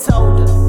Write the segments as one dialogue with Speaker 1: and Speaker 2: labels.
Speaker 1: told her.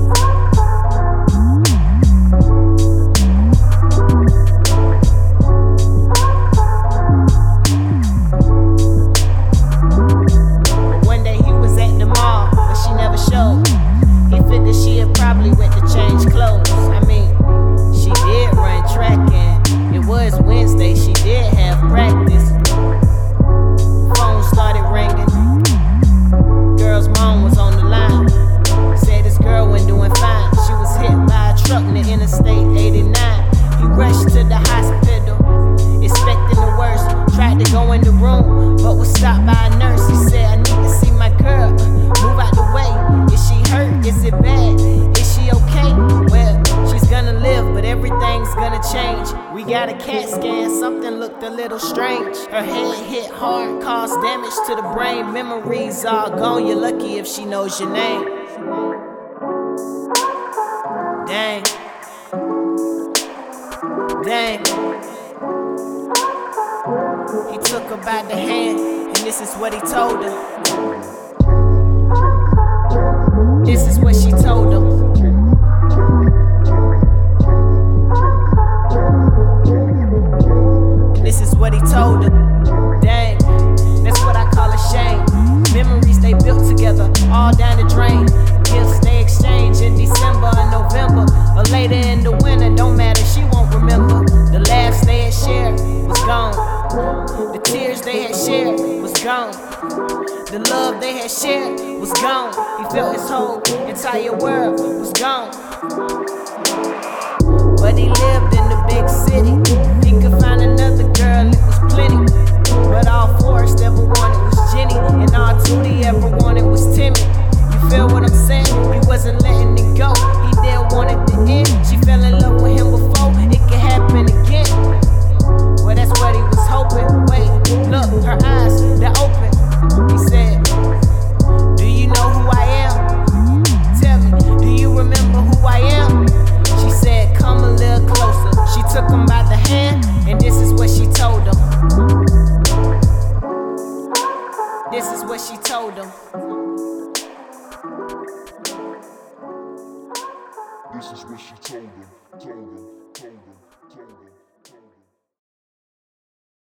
Speaker 1: One day he was at the mall, but she never showed. He figured she had probably went to change clothes. I mean, she did run track and it was Wednesday, she did have practice. Phone started ringing. Girl's mom was on the line. Said this girl wasn't doing fine. She was hit by a truck near Interstate 89. He rushed to the hospital, expecting the worst. Tried to go in the room, but was stopped by a nurse. He said, I need to see my girl. Move out the way. Is she hurt? Is it bad? Is she okay? Well, she's gonna live, but everything's gonna change. We got a CAT scan, something looked a little strange. Her head hit hard, caused damage to the brain. Memories all gone, you're lucky if she knows your name. Dang. Dang. He took her by the hand, and this is what he told her. This is what she told him. And this is what he told her. Dang, that's what I call a shame. Memories they built together, all down the drain. Gifts they exchange in December and November, or later in the winter, don't matter, she won't remember. The laughs they had shared was gone. The tears they had shared was gone. The love they had shared was gone. He felt his whole entire world was gone. But he lived in the big city. He could find another girl, it was plenty. But all Forrest ever wanted was Jenny, and all Tootie ever wanted was Timmy. You feel what I'm saying? He wasn't letting it go. He didn't want it to end. She fell in love with him before it could happen again. Well, that's what he was hoping. Wait, look, her eyes, they're open. He said, do you know who I am? Tell me, do you remember who I am? She said, come a little closer. She took him by the hand, and this is what she told him. This is what she told him.
Speaker 2: This is what she told him.